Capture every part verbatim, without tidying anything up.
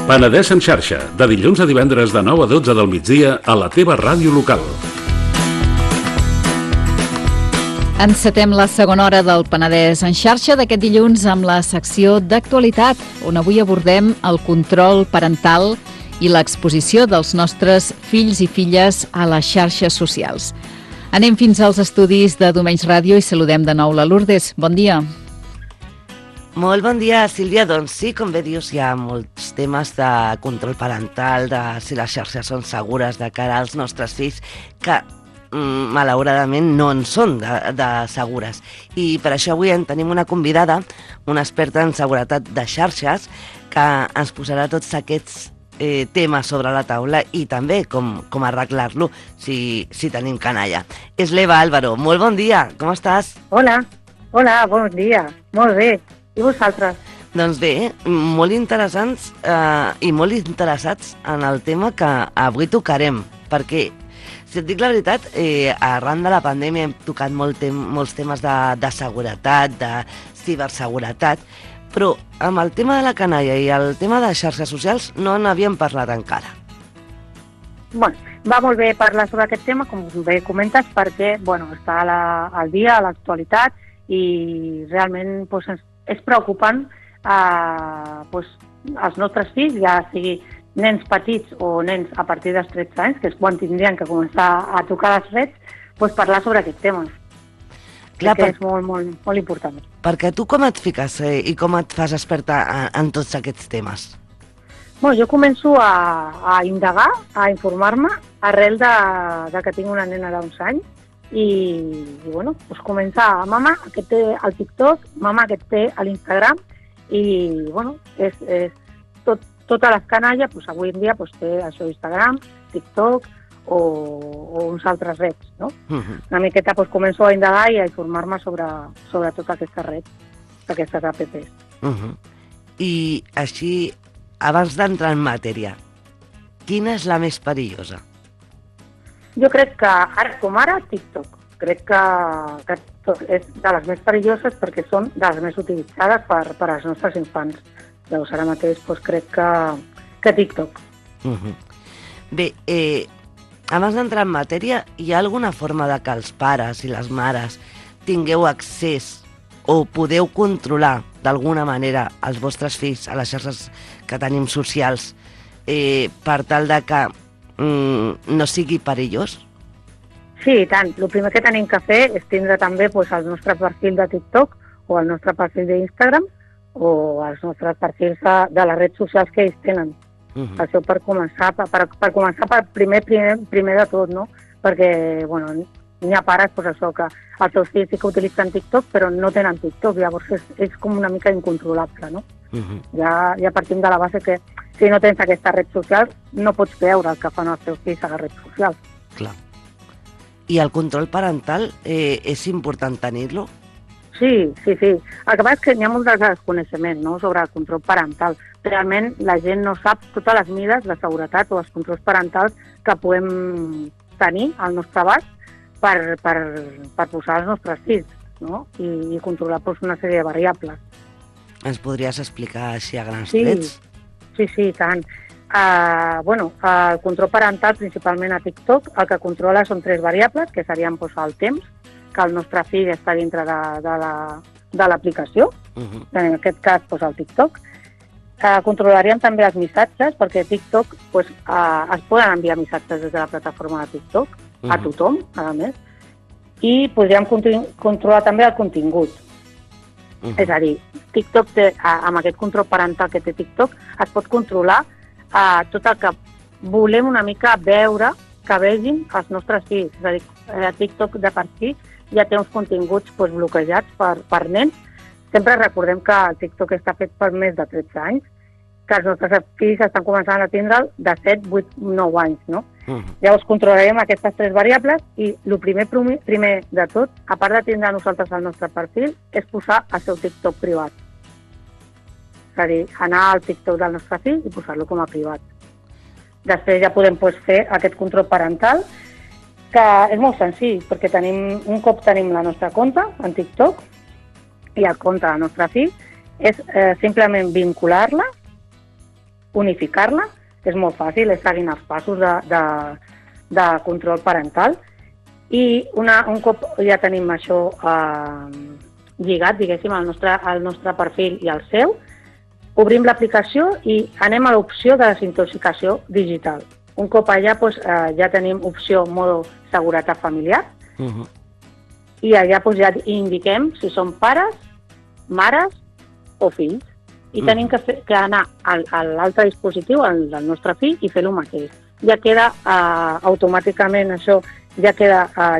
Penedès en xarxa, de dilluns a divendres de nou a dotze del migdia a la teva ràdio local. Encetem la segona hora del Penedès en xarxa d'aquest dilluns amb la secció d'actualitat, on avui abordem el control parental i l'exposició dels nostres fills i filles a les xarxes socials. Anem fins als estudis de Domenys Ràdio i saludem de nou la Lourdes. Bon dia. Molt bon dia, Sílvia. Doncs sí, com bé dius, hi ha molts temes de control parental, de si les xarxes són segures de cara als nostres fills, que mm, malauradament no en són de, de segures. I per això avui en tenim una convidada, una experta en seguretat de xarxes, que ens posarà tots aquests eh, temes sobre la taula i també com, com arreglar-lo si, si tenim canalla. És l'Eva Álvaro. Molt bon dia, com estàs? Hola, hola, bon dia. Molt bé. I vosaltres? Doncs bé, molt interessants eh, i molt interessats en el tema que avui tocarem, perquè, si et dic la veritat, eh, arran de la pandèmia hem tocat molt tem molts temes de, de seguretat, de ciberseguretat, però amb el tema de la canalla i el tema de xarxes socials no n'havíem parlat encara. Bueno, va molt bé parlar sobre aquest tema, com bé comentes, perquè bueno, està a la, al dia, a l'actualitat, i realment doncs, ens és preocupant eh, doncs, els nostres fills, ja sigui nens petits o nens a partir dels tretze anys, que és quan tindrien que començar a tocar les rets, doncs parlar sobre aquest tema. Clar, per... és molt, molt, molt important. Perquè tu com et fiques eh, i com et fas experta en, en tots aquests temes? Bueno, jo començo a, a indagar, a informar-me, arrel de, de que tinc una nena d'uns anys, i, i bueno, pues començar, mama, aquest té el TikTok, mama, aquest té l'Instagram, i bueno, és, és tot, totes les canalles, pues, avui en dia pues, té això Instagram, TikTok o, o uns altres reds, no? Uh-huh. Una miqueta pues, començo a indagar i a informar-me sobre, sobre totes aquestes reds, aquestes apps. Uh-huh. I així, abans d'entrar en matèria, quina és la més perillosa? Jo crec que ara com ara TikTok, crec que, que és de les més perilloses perquè són de les més utilitzades per, per als nostres infants. Llavors ara mateix doncs, crec que, que TikTok. Uh-huh. Bé, eh, abans d'entrar en matèria, hi ha alguna forma de que els pares i les mares tingueu accés o podeu controlar d'alguna manera els vostres fills a les xarxes que tenim socials eh, per tal de que Mm, no sigui perillós? Sí, i tant. El primer que tenim que fer és tindre també pues, el nostre perfil de TikTok o el nostre perfil d'Instagram o els nostres perfils de les redes socials que ells tenen. Uh-huh. Això per començar, per, per, per començar per primer, primer, primer de tot, no? Perquè, bueno, n'hi ha pares, pues, això, que els seus fills sí que utilitzen TikTok, però no tenen TikTok, llavors és, és com una mica incontrolable, no? Uh-huh. Ja, ja partim de la base que si no tens aquesta red social, no pots veure el que fan els teus fills a la red social. Clar. I el control parental eh, és important tenir-lo? Sí, sí, sí. El que passa és que hi ha molt de desconeixement, no?, sobre el control parental. Realment la gent no sap totes les mides de seguretat o els controls parentals que podem tenir al nostre abast per, per, per posar els nostres fills, no?, i, i controlar pues, una sèrie de variables. Ens podries explicar així a grans sí. trets? Sí, sí, tant. Uh, bueno, el control parental, principalment a TikTok, el que controla són tres variables, que serien pues, el temps, que el nostre fill està dintre de, de, la, de l'aplicació, uh-huh. en aquest cas pues, el TikTok. Uh, controlaríem també els missatges, perquè TikTok pues, uh, es poden enviar missatges des de la plataforma de TikTok, uh-huh. a tothom, a més, i podríem continu- controlar també el contingut. Uh-huh. És a dir, TikTok té, amb aquest control parental que té TikTok, es pot controlar eh, tot el que volem una mica veure que vegin els nostres fills. És a dir, eh, TikTok de per si ja té uns continguts pues, bloquejats per, per nens. Sempre recordem que el TikTok està fet per més de tretze anys, que els nostres fills estan començant a tindre'l de set, vuit, nou anys, no? Uh-huh. Llavors controlarem aquestes tres variables i el primer, primer de tot, a part de tindre nosaltres el nostre perfil, és posar el seu TikTok privat. És a dir, anar al TikTok del nostre fill i posar-lo com a privat. Després ja podem pues, fer aquest control parental, que és molt senzill, perquè tenim, un cop tenim la nostra compte en TikTok i el compte del nostre fill, és eh, simplement vincular-la unificar-la, és molt fàcil, és seguint els passos de, de, de control parental, i una, un cop ja tenim això eh, lligat, diguéssim, al nostre, al nostre perfil i al seu, obrim l'aplicació i anem a l'opció de desintoxicació digital. Un cop allà doncs, eh, ja tenim opció modo seguretat familiar, uh-huh. i allà doncs, ja indiquem si són pares, mares o fills. I uh-huh. tenim que, fer, que anar al, a l'altre dispositiu, al del nostre fill, i fer el mateix. Ja queda eh, automàticament això, ja queda eh,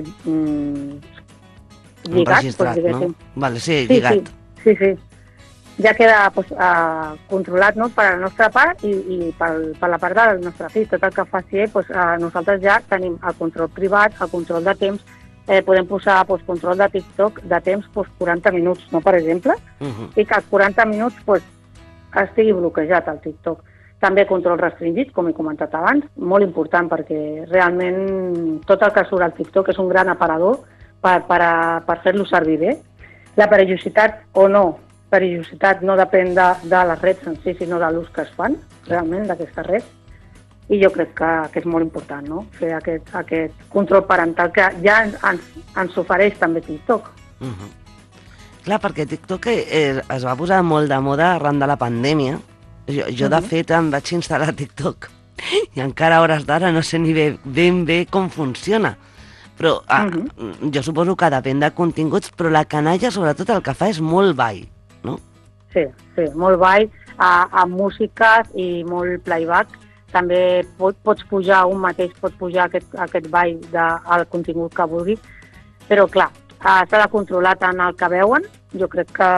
lligat. Registrat, doncs, no? Vale, sí, sí, lligat. Sí, sí, sí. Ja queda pues, uh, controlat, no?, per la nostra part i, i per, per la part del nostre fill. Tot el que faci ell, pues, uh, nosaltres ja tenim el control privat, el control de temps, eh, podem posar pues, control de TikTok de temps pues, quaranta minuts, no?, per exemple, uh-huh. i que als quaranta minuts pues, estigui bloquejat el TikTok. També control restringit, com he comentat abans, molt important perquè realment tot el que surt al TikTok és un gran aparador per, per, a, per fer-lo servir bé. La perillositat o no, perillositat no depèn de, de les reds en si, sinó de l'ús que es fan, realment, d'aquesta red. I jo crec que, que és molt important, no?, fer aquest, aquest control parental que ja ens, ens ofereix també TikTok. Uh-huh. Clar, perquè TikTok eh, es va posar molt de moda arran de la pandèmia. Jo, jo de uh-huh. fet, em vaig instal·lar TikTok i encara a hores d'ara no sé ni bé, ben bé com funciona. Però ah, uh-huh. jo suposo que depèn de continguts, però la canalla sobretot el que fa és molt ball, no? Sí, sí, molt ball, amb músiques i molt playback. També pot, pots pujar, un mateix pot pujar aquest, aquest ball de, al contingut que vulgui, però clar, s'ha de controlar tant el que veuen, jo crec que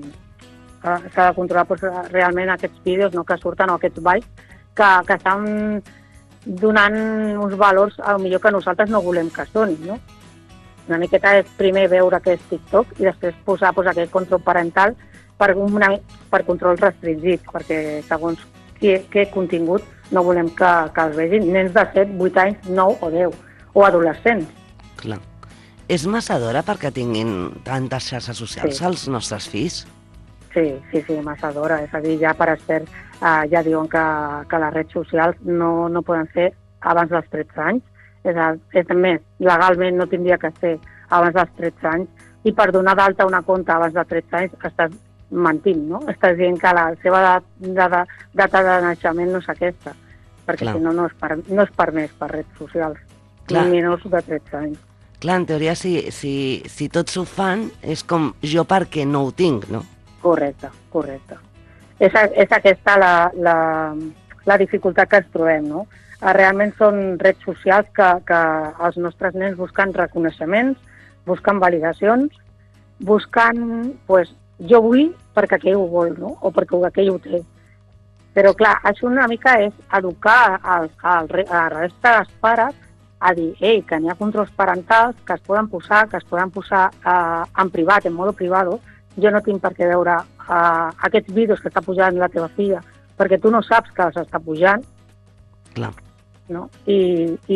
s'ha de controlar pues, realment aquests vídeos, no?, que surten, o aquests balls, que, que estan donant uns valors a millor que nosaltres no volem que es donin, no? Una miqueta és primer veure què és TikTok i després posar pues, aquest control parental per, una, per control restringit, perquè segons què, què contingut no volem que, que els vegin nens de set, vuit anys, nou o deu, o adolescents. Clar. És massa d'hora perquè tinguin tantes xarxes socials sí. els nostres fills? Sí, sí, sí, massa d'hora. És a dir, ja per expert eh, ja diuen que, que les redes socials no, no poden ser abans dels tretze anys. És, a, és més, legalment no tindria que ser abans dels tretze anys, i per donar d'alta una compte abans dels tretze anys estàs mentint, no? Estàs dient que la seva data, data de naixement no és aquesta, perquè Clar. si no, no és, per, no és permès per redes socials, Clar. ni menors de tretze anys. Clar, en teoria, si, si, si tots ho fan, és com jo perquè no ho tinc, no? Correcte, correcte. És, és aquesta la, la, la dificultat que ens trobem, no? Realment són redes socials que, que els nostres nens busquen reconeixements, busquen validacions, busquen, pues, jo vull perquè aquell ho vol, no?, o perquè aquell ho té. Però, clar, això una mica és educar al, al, a la resta dels pares a dir, ei, que n'hi ha controls parentals que es poden posar, que es poden posar eh, en privat, en modo privado. Jo no tinc per què veure uh, aquests vídeos que està pujant la teva filla, perquè tu no saps que els està pujant. Clar. No? I, i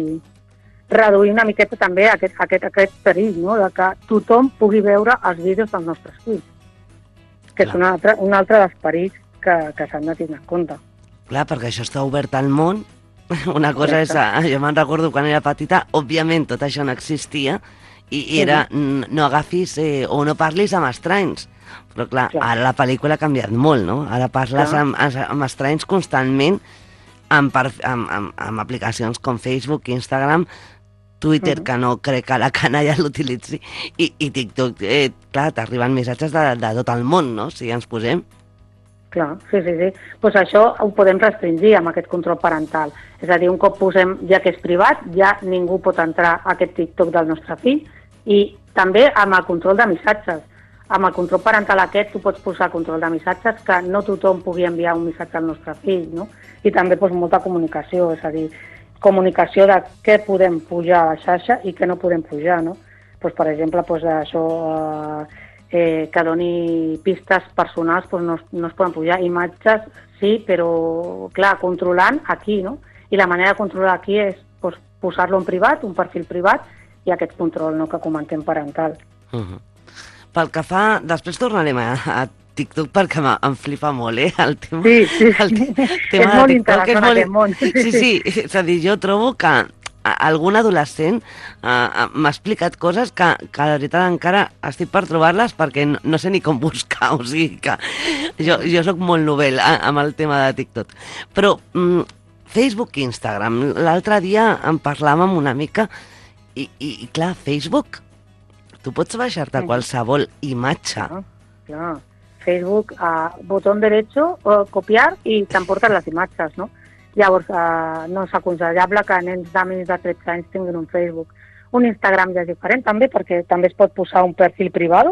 reduir una miqueta també aquest, aquest, aquest perill, no?, de que tothom pugui veure els vídeos dels nostres fills, que Clar. és un altre, un altre dels perills que, que s'han de tenir en compte. Clar, perquè això està obert al món. Una cosa Correcte. és, jo me'n recordo quan era petita, òbviament tot això no existia, i era, no agafis eh, o no parlis amb estranys. Però clar, clar, ara la pel·lícula ha canviat molt, no? Ara parles amb, amb estranys constantment amb, amb, amb, amb aplicacions com Facebook, Instagram, Twitter, uh-huh. que no crec que la canalla l'utilitzi, i, i TikTok, eh, clar, t'arriben missatges de, de tot el món, no?, si ens posem. Clar, sí, sí, sí. Pues això ho podem restringir amb aquest control parental. És a dir, un cop posem, ja que és privat, ja ningú pot entrar a aquest TikTok del nostre fill, i també amb el control de missatges. Amb el control parental aquest tu pots posar control de missatges, que no tothom pugui enviar un missatge al nostre fill, no? I també pues, molta comunicació, és a dir, comunicació de què podem pujar a la xarxa i què no podem pujar, no? Pues, per exemple, pues, això, eh, que doni pistes personals, pues, no, no es poden pujar. Imatges, sí, però, clar, controlant aquí, no? I la manera de controlar aquí és pues, posar-lo en privat, un perfil privat, i aquest control, no?, que comentem parental. Uh-huh. Pel que fa... Després tornarem a, a TikTok perquè em flipa molt, eh? El tema, sí, sí, el sí. tema és molt TikTok interessant és molt... aquest món. Sí, sí, és a dir, jo trobo que algun adolescent uh, m'ha explicat coses que, que de veritat encara estic per trobar-les perquè no, no sé ni com buscar, o sigui que jo, jo sóc molt novel eh, amb el tema de TikTok. Però mm, Facebook i Instagram, l'altre dia en parlàvem una mica i, i, i clar, Facebook, tu pots baixar-te qualsevol imatge. Clar, clar. Facebook, uh, botón derecho, uh, copiar i t'emporten les imatges, no? Llavors, eh, no és aconsellable que nens de menys de tretze anys tinguin un Facebook. Un Instagram ja és diferent també, perquè també es pot posar un perfil privat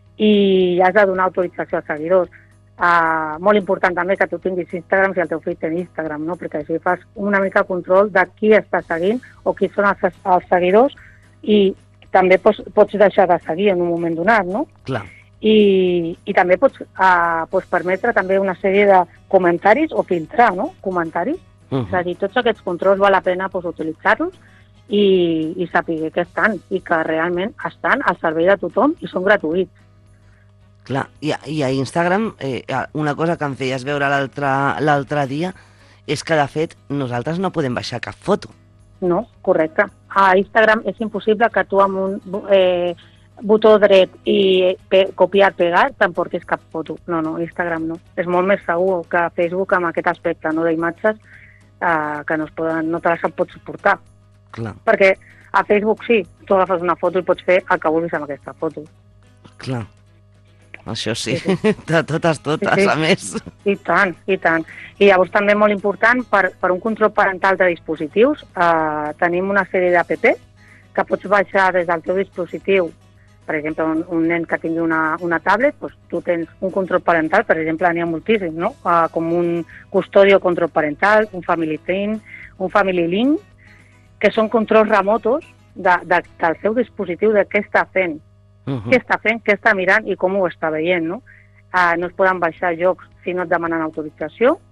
i has de donar autorització als seguidors. Eh, molt important també que tu tinguis Instagram si el teu fill té Instagram, no? Perquè així fas una mica control de qui està seguint o qui són els, els seguidors i també pots, pots deixar de seguir en un moment donat, no? Clar. I, i també pots, eh, pots permetre també una sèrie de comentaris o filtrar, no? Comentaris. Uh-huh. És a dir, tots aquests controls val la pena pues, utilitzar-los i, i saber que estan i que realment estan al servei de tothom i són gratuïts. Clar, i a, i a Instagram eh, una cosa que em feies veure l'altre dia és que de fet nosaltres no podem baixar cap foto. No, correcte. A Instagram és impossible que tu amb un eh, botó dret i pe copiar, pegar, t'emportis cap foto. No, no, Instagram no. És molt més segur que Facebook amb aquest aspecte, no, d'imatges Uh, que no, es poden, no te les pots suportar. Clar. Perquè a Facebook sí, tu agafes una foto i pots fer el que vulguis amb aquesta foto. Clar, això sí, sí, sí. de totes, totes, sí, sí. A més. I tant, i tant. I llavors també molt important, per, per un control parental de dispositius, uh, tenim una sèrie d'app que pots baixar des del teu dispositiu. Per exemple, un, un nen que tingui una, una tablet, doncs tu tens un control parental, per exemple, n'hi ha moltíssim, no? Uh, com un custodio control parental, un family link, un family link, que són controls remotos de, de, del seu dispositiu de què està fent, uh -huh. què està fent, què està mirant i com ho està veient, no? Uh, no es poden baixar jocs si no et demanen autorització.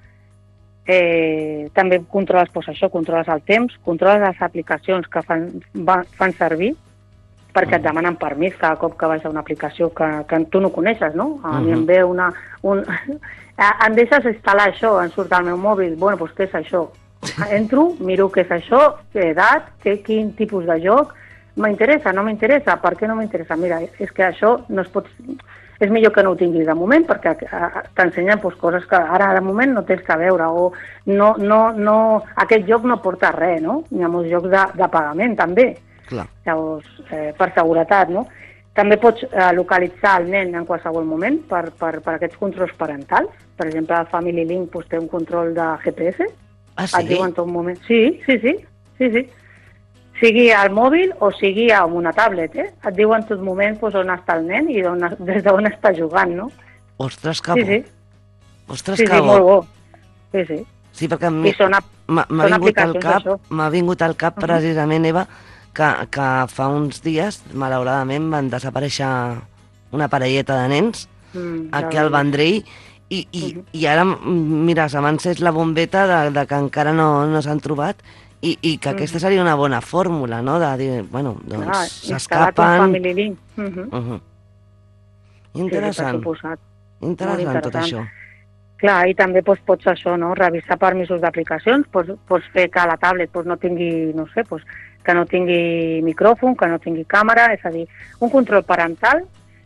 Eh, també controles, doncs això, controles el temps, controles les aplicacions que fan, va, fan servir, perquè et demanen permís cada cop que vas a una aplicació que, que tu no coneixes, no? A mi em ve una... Un... em deixes instal·lar això, em surt al meu mòbil, bueno, doncs què és això? Entro, miro què és això, què edat, què, quin tipus de joc, m'interessa, no m'interessa, per què no m'interessa? Mira, és que això no es pot... És millor que no ho tinguis de moment, perquè t'ensenyen doncs, coses que ara de moment no tens que veure, o no, no, no, aquest joc no porta res, no? Hi ha molts jocs de, de pagament, també. Clar. Llavors, eh, per seguretat, no? També pots eh, localitzar el nen en qualsevol moment per, per, per aquests controls parentals. Per exemple, el Family Link pues, té un control de G P S. Ah, sí? Et diu en tot moment. Sí, sí, sí, sí, sí. Sigui al mòbil o sigui amb una tablet, eh? Et diu en tot moment pues, on està el nen i on, des d'on està jugant, no? Ostres, que bo. Sí, sí. Ostres, sí, que sí, bo. molt bo. Sí, sí. Sí, perquè m'ha vingut al cap, m'ha vingut al cap precisament, Eva, que, que fa uns dies, malauradament, van desaparèixer una parelleta de nens mm, aquí al Vendrell i, i, uh -huh. i ara, mira, se m'ha encès la bombeta de, de que encara no, no s'han trobat i, i que uh -huh. aquesta seria una bona fórmula, no?, de dir, bueno, doncs s'escapen... Uh -huh. uh -huh. Interessant. Sí, interessant, interessant tot això. Clar, i també doncs, pots això, no?, revisar permisos d'aplicacions, pots, pots fer que la tablet doncs, no tingui, no sé, doncs, que no tingui micròfon, que no tingui càmera, és a dir, un control parental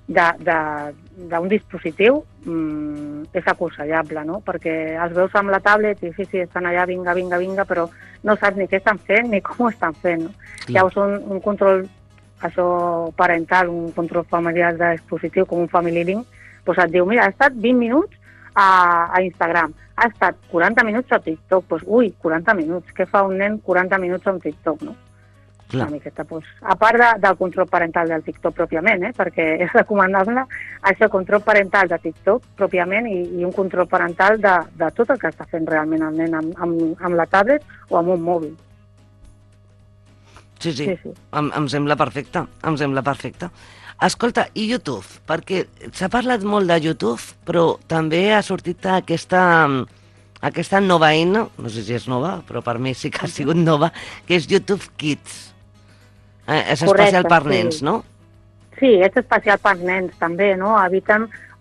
d'un dispositiu mmm, és aconsellable, no?, perquè els veus amb la tablet i sí, sí, estan allà, vinga, vinga, vinga, però no saps ni què estan fent ni com ho estan fent, no? Sí. Llavors un, un control això parental, un control familiar de dispositiu com un Family Link, doncs et diu, mira, ha estat vint minuts a, a Instagram, ha estat quaranta minuts a TikTok, doncs ui, quaranta minuts, què fa un nen quaranta minuts a un TikTok, no? Una miqueta, doncs, a part de, del control parental del TikTok pròpiament, eh, perquè és recomanable això, control parental de TikTok pròpiament i, i un control parental de, de tot el que està fent realment el nen amb, amb, amb la tablet o amb un mòbil. Sí, sí, sí, sí. Em, em sembla perfecte, em sembla perfecte. Escolta, i YouTube? Perquè s'ha parlat molt de YouTube, però també ha sortit aquesta, aquesta nova eina, no sé si és nova, però per mi sí que ha sigut nova, que és YouTube Kids. Eh, és especial per nens, sí. no? Sí, és especial per nens també, no? Eviten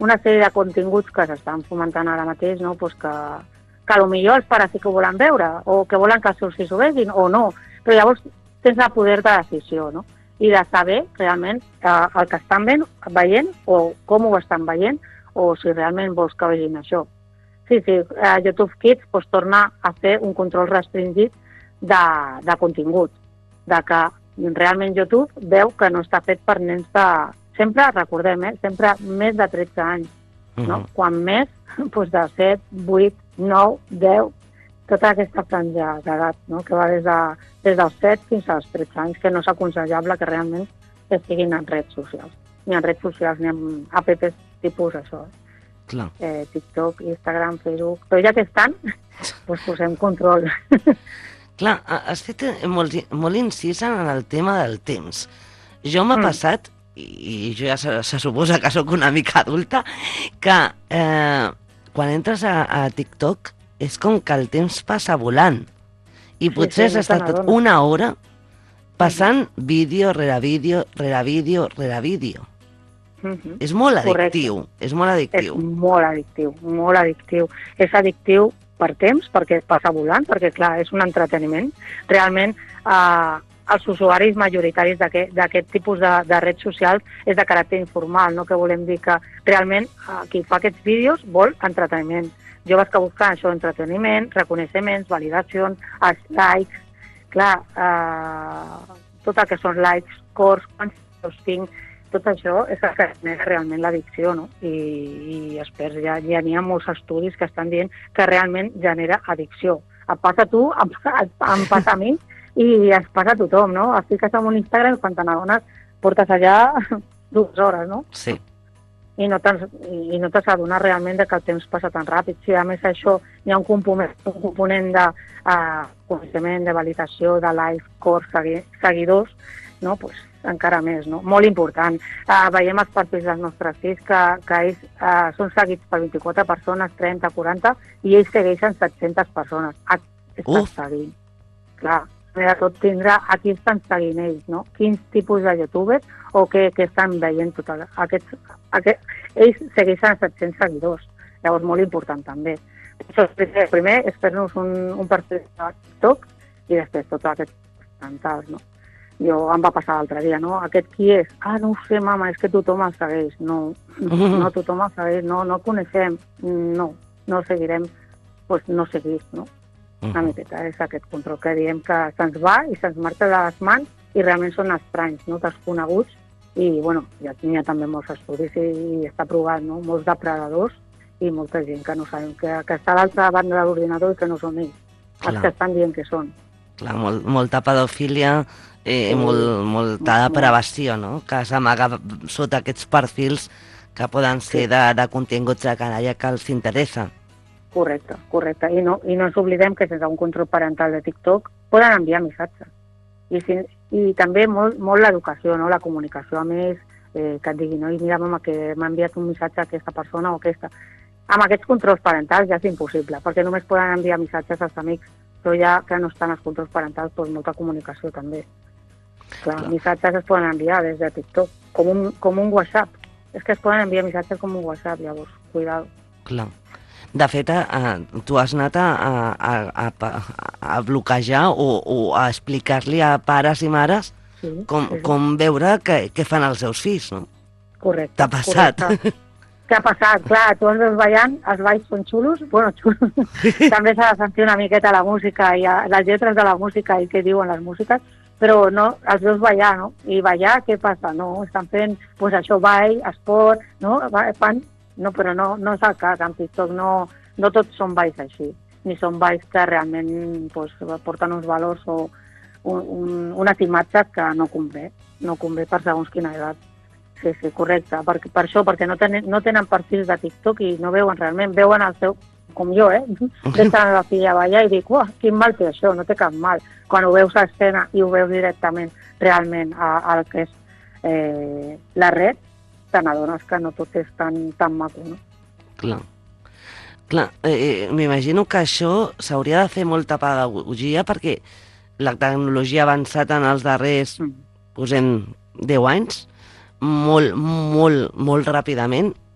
una sèrie de continguts que s'estan fomentant ara mateix, no? Pues que, que potser els pares sí que ho volen veure, o que volen que els seus fills ho vegin, o no. Però llavors tens el poder de decisió, no? I de saber realment eh, el que estan veient, veient, o com ho estan veient, o si realment vols que vegin això. Sí, sí, eh, YouTube Kids pues, torna a fer un control restringit de, de contingut, de que realment YouTube veu que no està fet per nens de... Sempre, recordem, eh, sempre més de tretze anys, no? Uh-huh. Quan més, doncs de set, vuit, nou, deu, tota aquesta franja d'edat, no? Que va des, de, des dels set fins als tretze anys, que no és aconsellable que realment estiguin en redes socials. Ni en redes socials, ni en apps tipus això. Clar. Eh, TikTok, Instagram, Facebook... Però ja que estan, doncs posem control. Clar, has fet molt, molt incís en el tema del temps. Jo m'ha mm. passat, i jo ja se, se suposa que sóc una mica adulta, que eh, quan entres a, a TikTok és com que el temps passa volant. I potser sí, sí, has estat una hora passant mm. vídeo rere vídeo, rere vídeo, rere vídeo. Mm-hmm. És molt addictiu, Correcte. és molt addictiu. És molt addictiu, molt addictiu. És addictiu per temps, perquè passa volant, perquè clar, és un entreteniment. Realment, eh, els usuaris majoritaris d'aquest tipus de, de redes socials és de caràcter informal, no? Que volem dir que realment eh, qui fa aquests vídeos vol entreteniment. Jo vaig buscar això, entreteniment, reconeixements, validacions, els likes, clar, eh, tot el que són likes, cors, quants els tinc, tot això és el que genera realment l'addicció, no? I, i després ja, ja n'hi ha molts estudis que estan dient que realment genera addicció. Et passa a tu, em, em passa a mi i es passa a tothom, no? Et fiques en un Instagram i quan te n'adones portes allà dues hores, no? Sí. I no i no t'has adonat realment de que el temps passa tan ràpid. Si a més això hi ha un component, un component de uh, coneixement, de validació, de like, cors, segui, seguidors, no? Pues, encara més, no? Molt important. Uh, veiem els perfils dels nostres fills que, que ells uh, són seguits per vint-i-quatre persones, trenta, quaranta, i ells segueixen set-centes persones. A qui estan Uf. seguint? Clar, de tot tindrà a qui estan seguint ells, no? Quins tipus de youtubers o què, què estan veient tot el, aquests, aquest, ells segueixen set-cents seguidors. Llavors, molt important també. Això, primer és fer-nos un, un perfil de TikTok i després tots aquests mentals, no? Jo em va passar l'altre dia, no? Aquest qui és? Ah, no ho sé, mama, és que tothom el segueix. No, no tothom el segueix, no, no el coneixem. No, no el seguirem, doncs no seguir, no? Una miqueta és aquest control que diem que se'ns va i se'ns marxa de les mans i realment són estranys, no? Desconeguts i, bueno, ja hi ha també molts estudis i, i està provat, no? Molts depredadors i molta gent que no sabem, que, que està a l'altra banda de l'ordinador i que no són ells, els que estan dient que són. Clar, molt, molta pedofília... Eh, molt, molta depravació, no? Que s'amaga sota aquests perfils que poden ser de, de continguts de canalla que els interessa. Correcte, correcte. I no, i no ens oblidem que sense un control parental de TikTok poden enviar missatges. I, si, i també molt, molt l'educació, no? La comunicació amb ells, eh, que et diguin, no? I mira, mama, que m'ha enviat un missatge a aquesta persona o aquesta. Amb aquests controls parentals ja és impossible, perquè només poden enviar missatges als amics, però ja que no estan els controls parentals, doncs molta comunicació també. Clar, Clar. Missatges es poden enviar des de TikTok, com un, com un WhatsApp. És que es poden enviar missatges com un WhatsApp, llavors, cuidado. Clar. De fet, eh, tu has anat a, a, a, a bloquejar o, o a explicar-li a pares i mares sí, com, sí, sí. com veure què, què fan els seus fills, no? Correcte. T'ha passat. Correcte. Què ha passat? Clar, tu els veus ballant, els balls són xulos, bueno, xulos. També s'ha de sentir una miqueta la música, i les lletres de la música i què diuen les músiques, però no, els veus ballar, no? I ballar, què passa? No, estan fent, pues això, ball, esport, no? Fan, no, però no, no és el cas, en TikTok no, no tots són balls així, ni són balls que realment pues, porten uns valors o un, un, unes imatges que no convé, no convé per segons quina edat. Sí, sí, correcte, per, per això, perquè no tenen, no tenen perfils de TikTok i no veuen realment, veuen el seu, com jo, eh? Deixen a la filla a ballar i dic, uah, quin mal té això, no té cap mal. Quan ho veus a escena i ho veus directament realment al que és eh, la red, te n'adones que no tot és tan, tan maco, no? Clar. Clar, eh, m'imagino que això s'hauria de fer molta pedagogia perquè la tecnologia ha avançat en els darrers, mm. posem, deu anys, molt, molt, molt ràpidament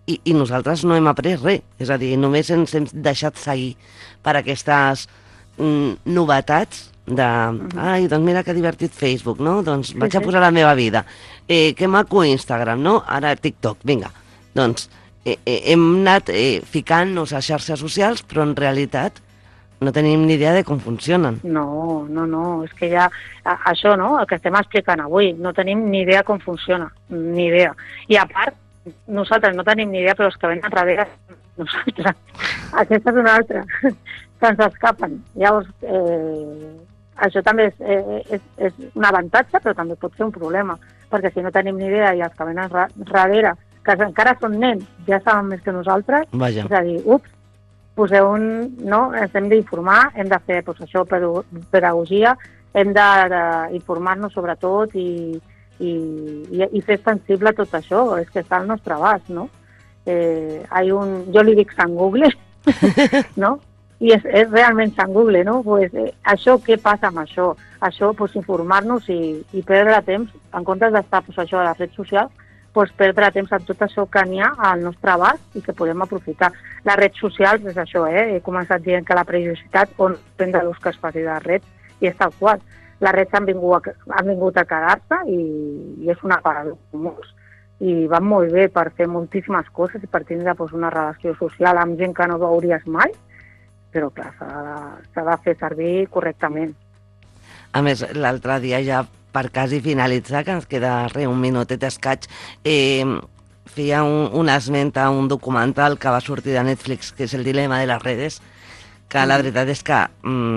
i, i nosaltres no hem après res. És a dir, només ens hem deixat seguir per aquestes mm, novetats de, ai, doncs mira que divertit Facebook, no? Doncs vaig sí, sí. a posar la meva vida. Eh, que maco Instagram, no? Ara TikTok, vinga. Doncs eh, eh, hem anat eh, ficant-nos a xarxes socials, però en realitat no tenim ni idea de com funcionen. No, no, no, és que ja, a, això, no?, el que estem explicant avui, no tenim ni idea com funciona, ni idea. I a part, nosaltres no tenim ni idea, però els que venen darrere, nosaltres. Aquesta és una altra, que ens escapen. Llavors, eh, això també és, eh, és, és un avantatge, però també pot ser un problema, perquè si no tenim ni idea i els que venen darrere, que encara són nens, ja saben més que nosaltres, Vaja. és a dir, ups, poseu un, no? Ens hem d'informar, hem de fer pues, això, pedagogia, hem d'informar-nos sobretot i, i, i, i fer sensible tot això, és que està al nostre abast, no? Eh, hay un, jo li dic Sant Google, no? I és, és realment Sant Google, no? Pues, eh, això, què passa amb això? Això, pues, informar-nos i, i perdre temps, en comptes d'estar pues, això, a les redes socials, pues, perdre temps en tot això que n'hi ha al nostre abast i que podem aprofitar. Les redes socials és això, eh? He començat dient que la periodicitat on depèn de l'ús que es faci de les redes i és tal qual. Les redes han vingut a, han vingut a quedar-se i, i és una paradoxa molts. I van molt bé per fer moltíssimes coses i per tindre pues, una relació social amb gent que no veuries mai, però clar, s'ha de, s'ha de fer servir correctament. A més, l'altre dia ja per quasi finalitzar, que ens queda re, un minutet escaig, eh, feia un, un esment a un documental que va sortir de Netflix, que és El dilema de les redes, que mm. la veritat és que,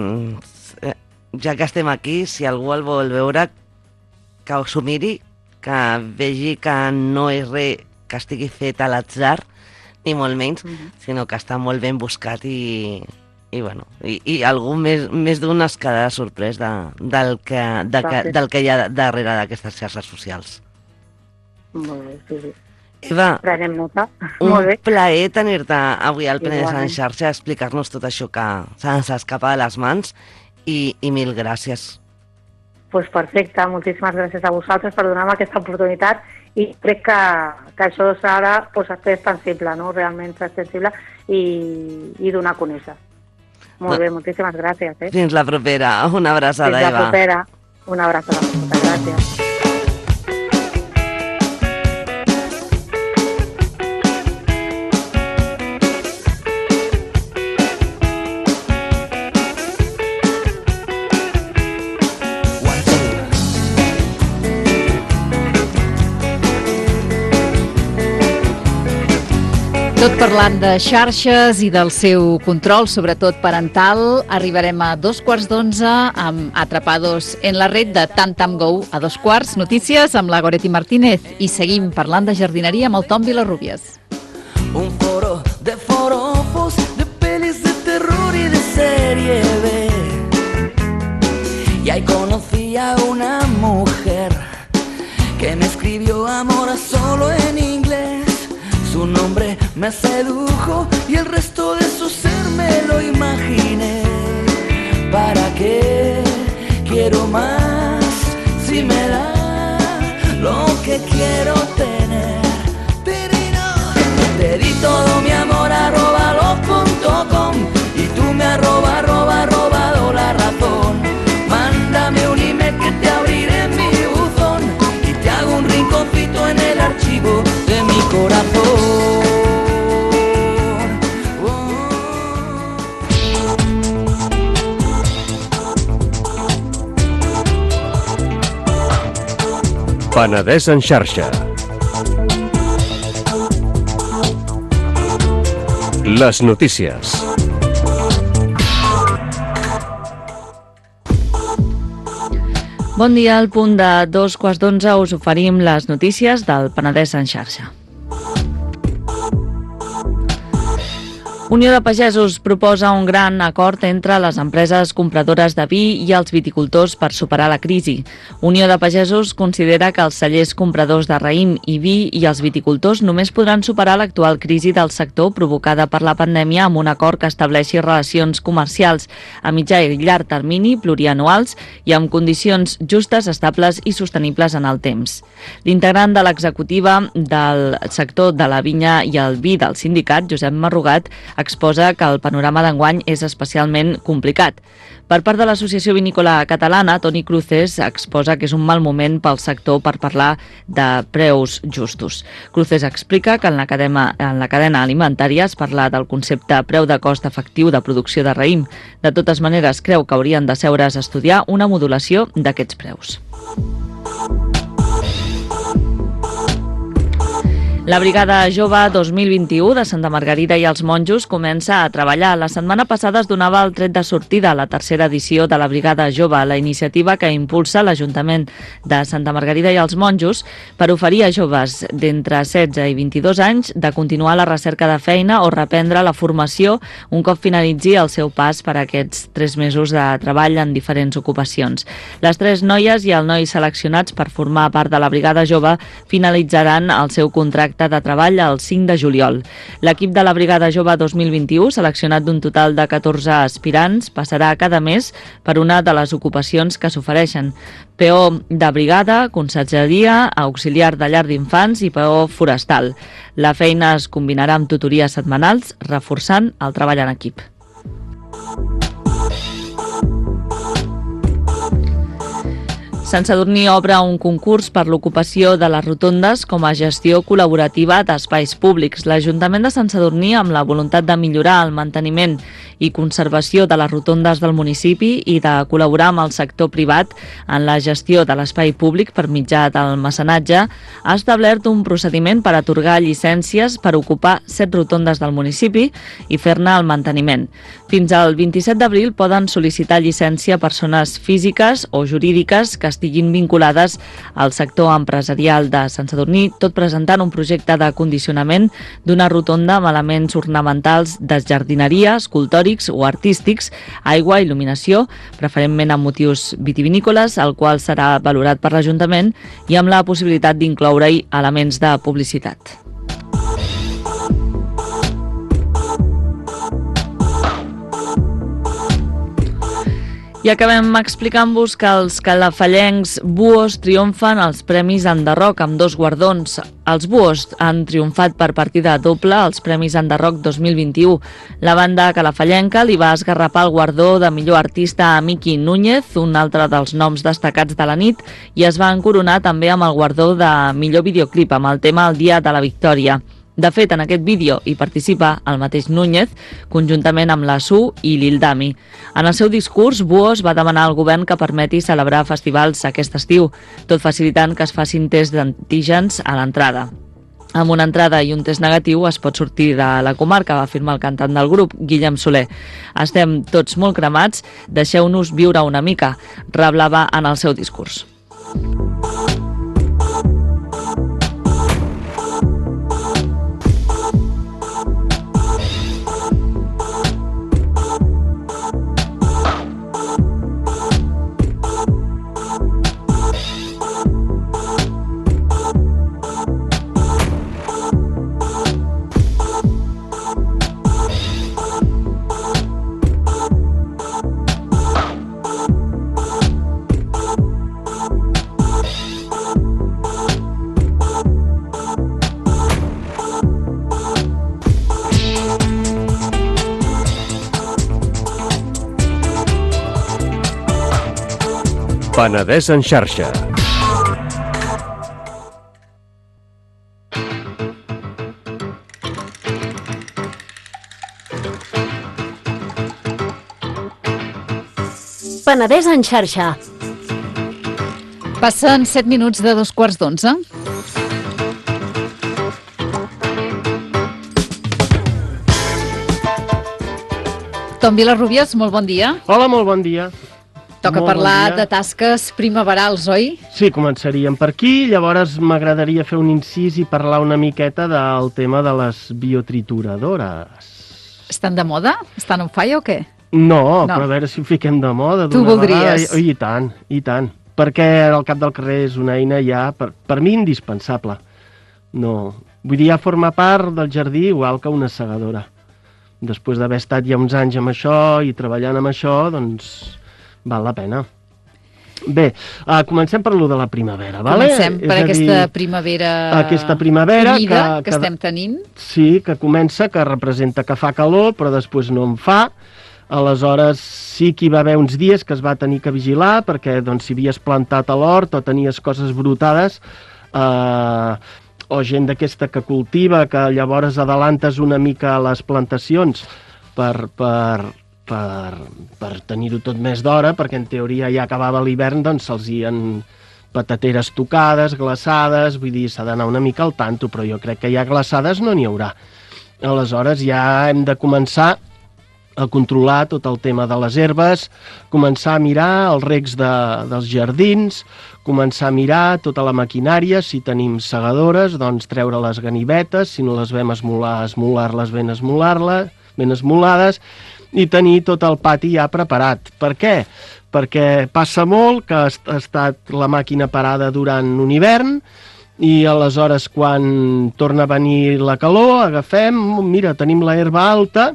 mm, ja que estem aquí, si algú el vol veure, que s'ho miri, que vegi que no és res que estigui fet a l'atzar, ni molt menys, mm. sinó que està molt ben buscat i... I, bueno, i, i algú més, més d'un es quedarà sorprès de, del, que, de, que, del que hi ha darrere d'aquestes xarxes socials. Molt bé, sí, sí. Eva, prenem nota. Un molt bé. plaer tenir-te avui al Penedès en Igualment. xarxa a explicar-nos tot això que se'ns escapa de les mans i, i mil gràcies. Pues perfecte, moltíssimes gràcies a vosaltres per donar-me aquesta oportunitat i crec que, que això s'ha de pues, fer extensible, no? Realment ser extensible i, i donar a conèixer. Molt bé, moltíssimes gràcies. Eh? Fins la propera. Una abraçada, Eva. Fins la propera. Una abraçada. Moltes gràcies. Tot parlant de xarxes i del seu control, sobretot parental, arribarem a dos quarts d'onze amb Atrapados en la red de Tantam Go. A dos quarts, notícies amb la Goretti Martínez i seguim parlant de jardineria amb el Tom Vilarrubias. Un foro de forofos, de pelis de terror y de serie B. Y ahí conocí a una mujer que me escribió amor solo en inglés. Su nombre me sedujo y el resto de su ser me lo imaginé. ¿Para qué quiero más si me da lo que quiero tener? Te di todo mi amor arroba love punto com y tú me arroba arroba robado la razón. Mándame un email que te abriré en mi buzón y te hago un rinconcito en el archivo de mi corazón. Penedès en xarxa. Les notícies. Bon dia, al punt de dos quarts d'onze us oferim les notícies del Penedès en xarxa. Unió de Pagesos proposa un gran acord entre les empreses compradores de vi i els viticultors per superar la crisi. Unió de Pagesos considera que els cellers compradors de raïm i vi i els viticultors només podran superar l'actual crisi del sector provocada per la pandèmia amb un acord que estableixi relacions comercials a mitjà i llarg termini, plurianuals i amb condicions justes, estables i sostenibles en el temps. L'integrant de l'executiva del sector de la vinya i el vi del sindicat, Josep Marrugat, exposa que el panorama d'enguany és especialment complicat. Per part de l'Associació Vinícola Catalana, Toni Cruces exposa que és un mal moment pel sector per parlar de preus justos. Cruces explica que en la cadena, en la cadena alimentària es parla del concepte preu de cost efectiu de producció de raïm. De totes maneres, creu que haurien de seure's a estudiar una modulació d'aquests preus. La Brigada Jove dos mil vint-i-u de Santa Margarida i els Monjos comença a treballar. La setmana passada es donava el tret de sortida a la tercera edició de la Brigada Jove, la iniciativa que impulsa l'Ajuntament de Santa Margarida i els Monjos per oferir a joves d'entre setze i vint-i-dos anys de continuar la recerca de feina o reprendre la formació un cop finalitzi el seu pas per aquests tres mesos de treball en diferents ocupacions. Les tres noies i el noi seleccionats per formar part de la Brigada Jove finalitzaran el seu contracte de treball el cinc de juliol. L'equip de la Brigada Jove dos mil vint-i-u, seleccionat d'un total de catorze aspirants, passarà cada mes per una de les ocupacions que s'ofereixen. Peó de brigada, consergeria, auxiliar de llar d'infants i peó forestal. La feina es combinarà amb tutories setmanals, reforçant el treball en equip. Sant Sadurní obre un concurs per l'ocupació de les rotondes com a gestió col·laborativa d'espais públics. L'Ajuntament de Sant Sadurní, amb la voluntat de millorar el manteniment i conservació de les rotondes del municipi i de col·laborar amb el sector privat en la gestió de l'espai públic per mitjà del mecenatge, ha establert un procediment per atorgar llicències per ocupar set rotondes del municipi i fer-ne el manteniment. Fins al vint-i-set d'abril poden sol·licitar llicència persones físiques o jurídiques que estiguin vinculades al sector empresarial de Sant Sadurní, tot presentant un projecte de condicionament d'una rotonda amb elements ornamentals de jardineria, escultòrics o artístics, aigua, il·luminació, preferentment amb motius vitivinícoles, el qual serà valorat per l'Ajuntament i amb la possibilitat d'incloure-hi elements de publicitat. I acabem explicant-vos que els calafallencs Buos triomfen als Premis Enderroc amb dos guardons. Els Buos han triomfat per partida doble als Premis Enderroc dos mil vint-i-u. La banda calafallenca li va esgarrapar el guardó de millor artista a Miki Núñez, un altre dels noms destacats de la nit, i es va encoronar també amb el guardó de millor videoclip amb el tema El dia de la victòria. De fet, en aquest vídeo hi participa el mateix Núñez, conjuntament amb la Su i l'Ildami. En el seu discurs, Buos va demanar al govern que permeti celebrar festivals aquest estiu, tot facilitant que es facin tests d'antígens a l'entrada. Amb una entrada i un test negatiu es pot sortir de la comarca, va afirmar el cantant del grup, Guillem Soler. Estem tots molt cremats, deixeu-nos viure una mica, reblava en el seu discurs. Penedès en xarxa. Penedès en xarxa. Passen set minuts de dos quarts d'onze. Tom Vilarrubias, molt bon dia. Hola, molt bon dia. Toca Molt parlar bon dia. de tasques primaverals, oi? Sí, començaríem per aquí, llavors m'agradaria fer un incís i parlar una miqueta del tema de les biotrituradoras. estan de moda? Estan on fire o què? No, No. però a veure si ho fiquem de moda. Tu d'una voldries. vegada. I, I tant, i tant. Perquè el cap del carrer és una eina ja, per, per mi, indispensable. No, vull dir, ja forma part del jardí igual que una segadora. Després d'haver estat ja uns anys amb això i treballant amb això, doncs val la pena. Bé, uh, comencem per lo de la primavera, vale? Comencem per És a aquesta dir, primavera aquesta primavera humida que- que, que- estem tenint. Sí, que comença, que representa que fa calor, però després no en fa. Aleshores sí que hi va haver uns dies que es va tenir que vigilar, perquè doncs, si havies plantat a l'hort o tenies coses brutades, eh, o gent d'aquesta que cultiva, que llavors adelantes una mica les plantacions per, per, per, per tenir-ho tot més d'hora, perquè en teoria ja acabava l'hivern, doncs se'ls hi han patateres tocades, glaçades, vull dir, s'ha d'anar una mica al tanto, però jo crec que ja glaçades no n'hi haurà. Aleshores ja hem de començar a controlar tot el tema de les herbes, començar a mirar els regs de, dels jardins, començar a mirar tota la maquinària, si tenim segadores, doncs treure les ganivetes, si no les vam esmolar, esmolar-les ben esmolar-les, ben esmolades, i tenir tot el pati ja preparat. Per què? Perquè passa molt que ha estat la màquina parada durant un hivern, i aleshores quan torna a venir la calor agafem, mira, tenim la herba alta,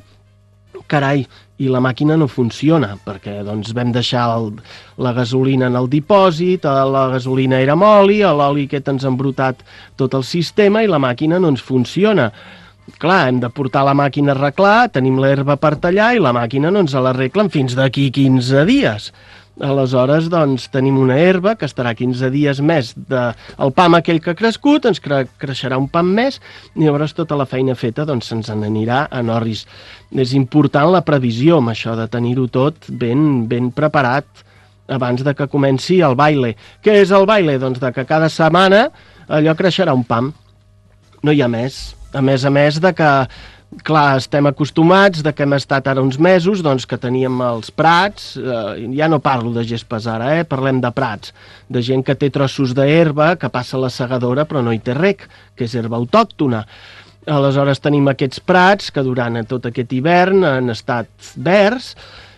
carai, i la màquina no funciona, perquè doncs vam deixar el, la gasolina en el dipòsit, la gasolina era amb oli, l'oli aquest ens ha embrutat tot el sistema i la màquina no ens funciona. Clar, hem de portar la màquina a arreglar, tenim l'herba per tallar i la màquina no ens l'arreglen fins d'aquí quinze dies. Aleshores, doncs, tenim una herba que estarà quinze dies més de... El pam aquell que ha crescut, ens cre... creixerà un pam més, i llavors tota la feina feta doncs, se'ns n'anirà a Norris. És important la previsió amb això, de tenir-ho tot ben, ben preparat abans de que comenci el baile. Què és el baile? Doncs de que cada setmana allò creixerà un pam. No hi ha més. A més a més de que, clar, estem acostumats de que hem estat ara uns mesos, doncs que teníem els prats, eh, ja no parlo de gespes ara, eh, parlem de prats, de gent que té trossos d'herba, que passa la segadora però no hi té rec, que és herba autòctona. Aleshores tenim aquests prats que durant tot aquest hivern han estat verds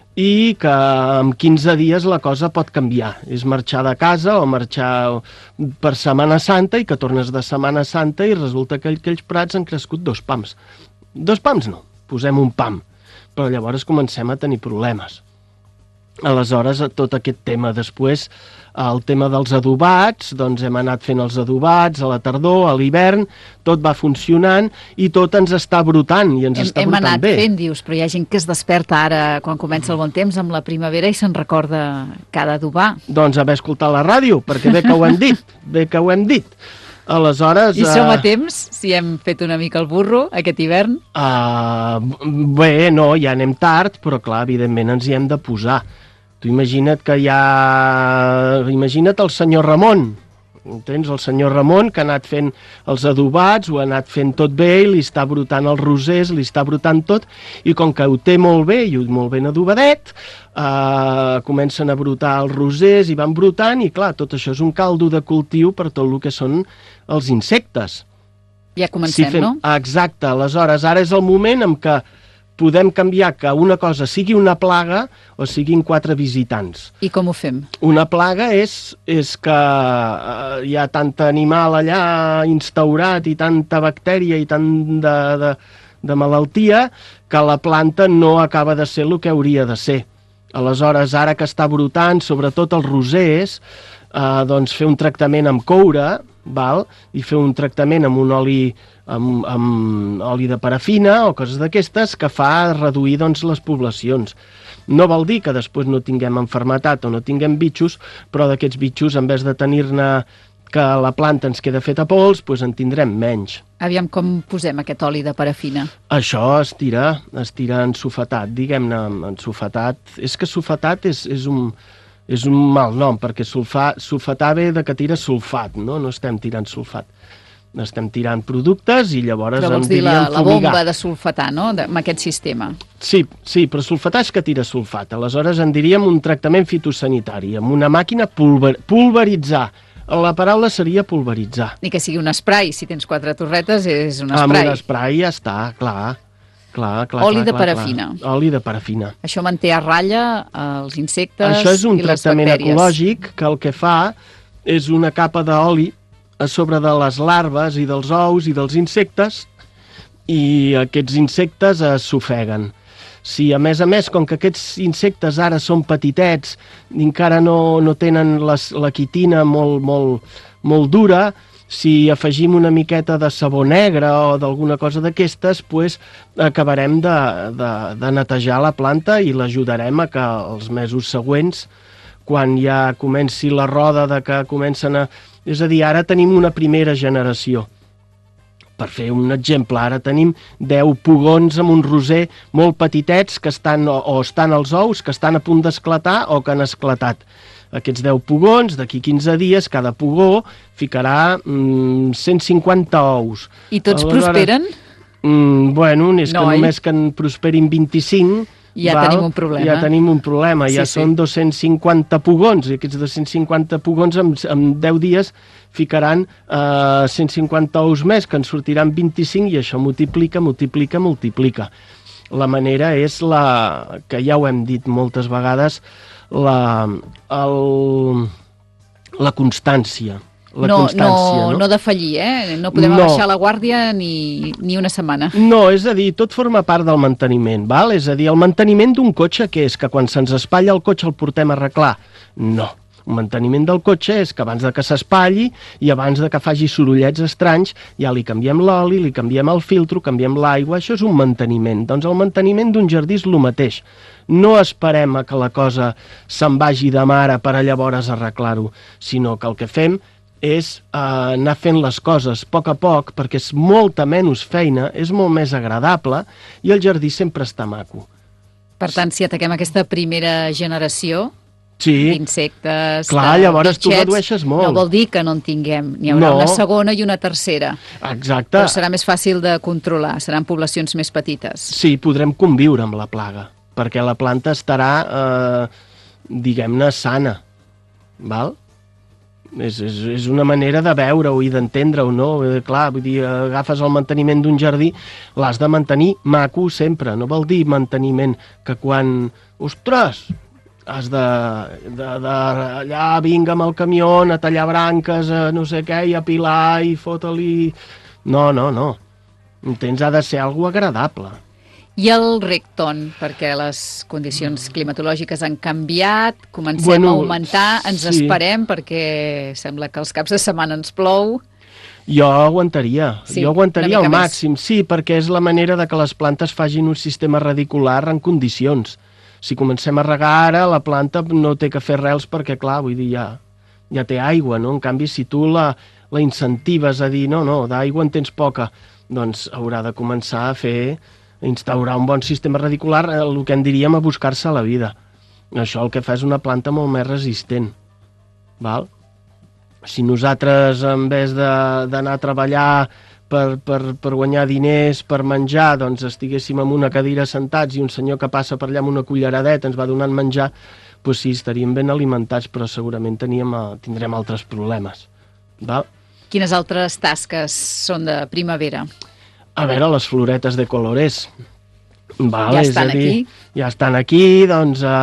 i que en quinze dies la cosa pot canviar. És marxar de casa o marxar per Setmana Santa i que tornes de Setmana Santa i resulta que aquells prats han crescut dos pams. Dos pams no, posem un pam, però llavors comencem a tenir problemes. Aleshores, tot aquest tema després, el tema dels adobats, doncs hem anat fent els adobats a la tardor, a l'hivern, tot va funcionant i tot ens està brotant i ens Hem, està hem brotant anat bé. fent, dius, però hi ha gent que es desperta ara quan comença el bon temps amb la primavera i se'n recorda cada adobar. Doncs haver escoltat la ràdio, perquè bé que ho hem dit, bé que ho hem dit. Aleshores... I som a eh, temps, si hem fet una mica el burro aquest hivern? Uh, bé, no, ja anem tard, però clar, evidentment ens hi hem de posar. Tu imagina't que hi ha... Imagina't el senyor Ramon, entens? El senyor Ramon que ha anat fent els adobats, ho ha anat fent tot bé i li està brotant els rosers, li està brotant tot, i com que ho té molt bé i molt ben adobadet, uh, comencen a brotar els rosers i van brotant, i clar, tot això és un caldo de cultiu per tot el que són els insectes. Ja comencem, Si fem- no? Exacte, aleshores ara és el moment en què podem canviar que una cosa sigui una plaga o siguin quatre visitants. I com ho fem? Una plaga és, és que eh, hi ha tant animal allà instaurat i tanta bactèria i tant de, de, de malaltia que la planta no acaba de ser el que hauria de ser. Aleshores, ara que està brotant, sobretot els rosers, eh, doncs fer un tractament amb coure, val? I fer un tractament amb un oli amb, amb oli de parafina o coses d'aquestes que fa reduir doncs, les poblacions. No vol dir que després no tinguem enfermetat o no tinguem bitxos, però d'aquests bitxos, en vez de tenir-ne que la planta ens queda feta pols, doncs en tindrem menys. Aviam com posem aquest oli de parafina. Això es tira, es tira ensofetat, diguem-ne, ensofetat. És que sulfatat és, és, un, és un mal nom, perquè sulfar, sulfatar ve de que tira sulfat, no? No estem tirant sulfat. Estem tirant productes i llavors Però en vols dir la, diríem la fumigar. bomba de sulfatar, no?, de, amb aquest sistema. Sí, sí, però sulfatar és que tira sulfat. Aleshores en diríem un tractament fitosanitari, amb una màquina pulver, pulveritzar. La paraula seria pulveritzar. Ni que sigui un spray, si tens quatre torretes és un Amb spray. un spray ja està, clar. Clar, clar, oli clar, de clar, parafina. Clar. Oli de parafina. Això manté a ratlla els insectes Això és un i les tractament bactèries. ecològic que el que fa és una capa d'oli a sobre de les larves i dels ous i dels insectes, i aquests insectes eh, s'ofeguen. Si a més a més, com que aquests insectes ara són petitets i encara no, no tenen les, la quitina molt, molt, molt dura, si afegim una miqueta de sabó negre o d'alguna cosa d'aquestes, pues, acabarem de, de, de netejar la planta i l'ajudarem a que els mesos següents, quan ja comenci la roda de que comencen a... És a dir, ara tenim una primera generació. Per fer un exemple, ara tenim deu pugons amb un roser molt petitets que estan, o, o estan als ous, que estan a punt d'esclatar o que han esclatat. Aquests deu pugons, d'aquí quinze dies, cada pugó ficarà mm, cent cinquanta ous. I tots Aleshores, prosperen? Mm, bueno, és No, que oi? només que en prosperin vint-i-cinc... Ja val, tenim un problema. Ja tenim un problema, Sí, ja sí. són dos-cents cinquanta pugons, i aquests dos-cents cinquanta pugons en, en deu dies ficaran eh, cent cinquanta ous més, que en sortiran vint-i-cinc, i això multiplica, multiplica, multiplica. La manera és la que ja ho hem dit moltes vegades, la, el, la constància. La no, constància, no, no? no defallir, eh? No podem No. abaixar la guàrdia ni, ni una setmana. No, és a dir, tot forma part del manteniment, val? És a dir, el manteniment d'un cotxe, què és? Que quan se'ns espatlla el cotxe el portem a arreglar? No. Un manteniment del cotxe és que abans de que s'espatlli i abans de que faci sorollets estranys, ja li canviem l'oli, li canviem el filtro, canviem l'aigua, això és un manteniment. Doncs el manteniment d'un jardí és el mateix. No esperem a que la cosa se'n vagi de mare per a llavors arreglar-ho, sinó que el que fem és eh, anar fent les coses a poc a poc, perquè és molta menys feina, és molt més agradable, i el jardí sempre està maco. Per tant, si ataquem aquesta primera generació Sí, d'insectes, clar, de llavors tu bitxets, redueixes molt. no vol dir que no en tinguem. N'hi haurà No. una segona i una tercera. exacte. Però serà més fàcil de controlar, seran poblacions més petites. Sí, podrem conviure amb la plaga, perquè la planta estarà, eh, diguem-ne, sana. Val? És, és, és una manera de veure-ho i d'entendre-ho, no? Eh, clar, vull dir, agafes el manteniment d'un jardí, l'has de mantenir maco sempre, no vol dir manteniment que quan... Ostres! Has de, de, de allà vinga amb el camió a tallar branques, a no sé què, i a pilar i fotre-li... No, no, no. Entens? Ha de ser algo agradable. I el recton, perquè les condicions climatològiques han canviat, comencem Bueno, a augmentar, ens sí. esperem perquè sembla que els caps de setmana ens plou. Jo aguantaria, Sí, jo aguantaria una al mica màxim, sí, perquè és la manera de que les plantes facin un sistema radicular en condicions. Si comencem a regar ara, la planta no té que fer rels perquè, clar, vull dir, ja, ja té aigua, no? En canvi, si tu la, la incentives a dir no, no, d'aigua en tens poca, doncs haurà de començar a fer, a instaurar un bon sistema radicular, el que en diríem a buscar-se la vida. Això el que fa és una planta molt més resistent, val? Si nosaltres, en vez d'anar a treballar per, per, per guanyar diners, per menjar, doncs estiguéssim en una cadira sentats i un senyor que passa per allà amb una culleradeta ens va donant menjar, doncs sí, estaríem ben alimentats, però segurament teníem, tindrem altres problemes. Val? Quines altres tasques són de primavera? A veure, les floretes de colores. Val, Ja és estan a dir, aquí. Ja estan aquí, doncs a,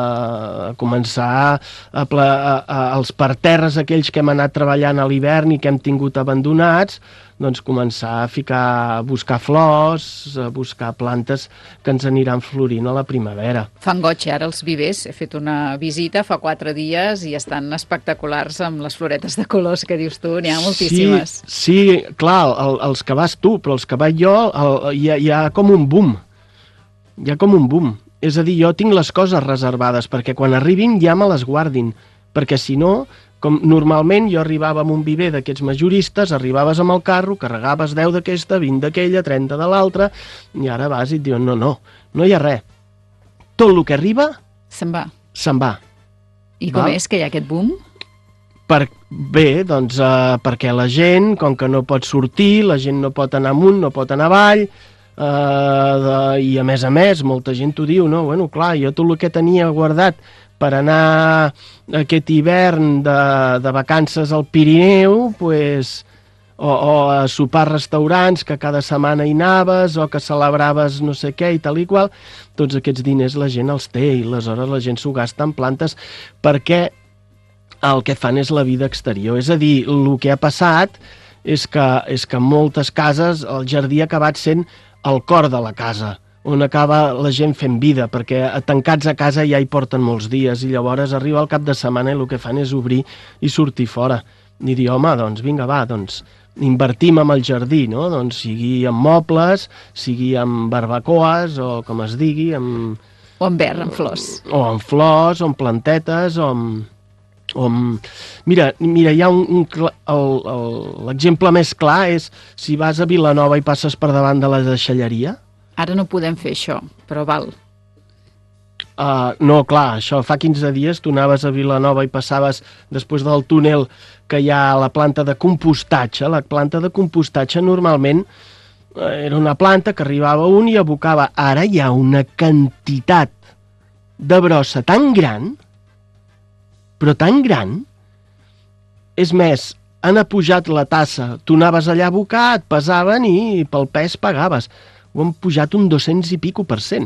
a començar a, pla, a, a, els parterres aquells que hem anat treballant a l'hivern i que hem tingut abandonats, doncs començar a ficar, a buscar flors, a buscar plantes que ens aniran florint a la primavera. Fan goig, ara els vivers. He fet una visita fa quatre dies i estan espectaculars amb les floretes de colors que dius tu, n'hi ha moltíssimes. Sí, sí, clar, el, els que vas tu, però els que vaig jo, el, hi, ha, hi ha com un boom. Hi ha com un boom. És a dir, jo tinc les coses reservades perquè quan arribin ja me les guardin, perquè si no, com normalment jo arribava amb un viver d'aquests majoristes, arribaves amb el carro, carregaves deu d'aquesta, vint d'aquella, trenta de l'altra, i ara vas i et diuen no, no, no hi ha res. Tot el que arriba Se'n va. se'n va. I com Val? és que hi ha aquest boom? Per, bé, doncs eh, perquè la gent, com que no pot sortir, la gent no pot anar amunt, no pot anar avall, eh, de, i a més a més, molta gent t'ho diu, no? Bueno, clar, jo tot el que tenia guardat per anar aquest hivern de, de vacances al Pirineu, pues, o, o a sopar a restaurants que cada setmana hi anaves, o que celebraves no sé què i tal i qual, tots aquests diners la gent els té i aleshores la gent s'ho gasta en plantes perquè el que fan és la vida exterior. És a dir, el que ha passat és que, és que en moltes cases el jardí ha acabat sent el cor de la casa, on acaba la gent fent vida, perquè tancats a casa ja hi porten molts dies i llavors arriba el cap de setmana i el que fan és obrir i sortir fora. I dir, home, doncs vinga, va, doncs invertim en el jardí, no? Doncs sigui en mobles, sigui en barbacoes, o com es digui, en... O en verd, en flors. O en flors, o en plantetes, o en... O en... Mira, mira, hi ha un... un l'exemple més clar és si vas a Vilanova i passes per davant de la deixalleria. Ara no podem fer això, però val. Uh, no, clar, això fa quinze dies tu anaves a Vilanova i passaves després del túnel que hi ha a la planta de compostatge. La planta de compostatge normalment era una planta que arribava un i abocava. Ara hi ha una quantitat de brossa tan gran, però tan gran, és més, han apujat la tassa, tu anaves allà a abocar, et pesaven i pel pes pagaves. Ho han pujat un dos-cents i pico per cent.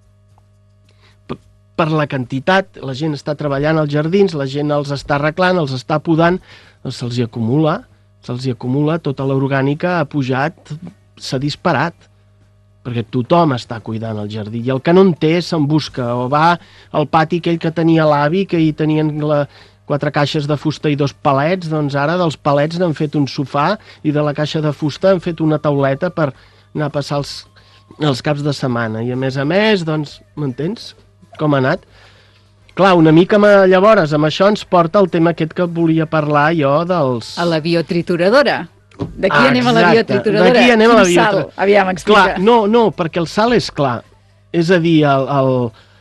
Per la quantitat, la gent està treballant als jardins, la gent els està arreglant, els està podant, se'ls hi acumula, se'ls hi acumula, tota l'orgànica ha pujat, s'ha disparat, perquè tothom està cuidant el jardí, i el que no en té se'n busca, o va al pati aquell que tenia l'avi, que hi tenien la, quatre caixes de fusta i dos palets, doncs ara dels palets n'han fet un sofà, i de la caixa de fusta han fet una tauleta per anar a passar els, els caps de setmana, i a més a més, doncs, m'entens com ha anat? Clar, una mica llavors amb això ens porta el tema aquest que volia parlar jo dels... A la biotrituradora. D'aquí ah, anem a la biotrituradora. D'aquí anem a la biotrituradora. Sal, aviam, explica. Clar, no, no, perquè el sal és clar. És a dir, el, el,